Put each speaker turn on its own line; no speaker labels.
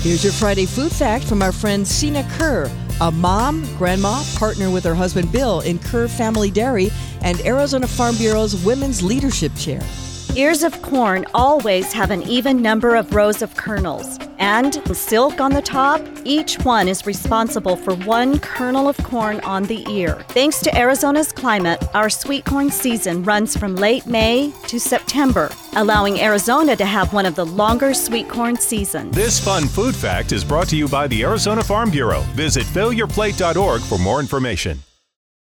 Here's your Friday food fact from our friend Sina Kerr, a mom, grandma, partner with her husband Bill in Kerr Family Dairy and Arizona Farm Bureau's Women's Leadership Chair.
Ears of corn always have an even number of rows of kernels, and the silk on the top, each one is responsible for one kernel of corn on the ear. Thanks to Arizona's climate, our sweet corn season runs from late May to September, allowing Arizona to have one of the longer sweet corn seasons.
This fun food fact is brought to you by the Arizona Farm Bureau. Visit fillyourplate.org for more information.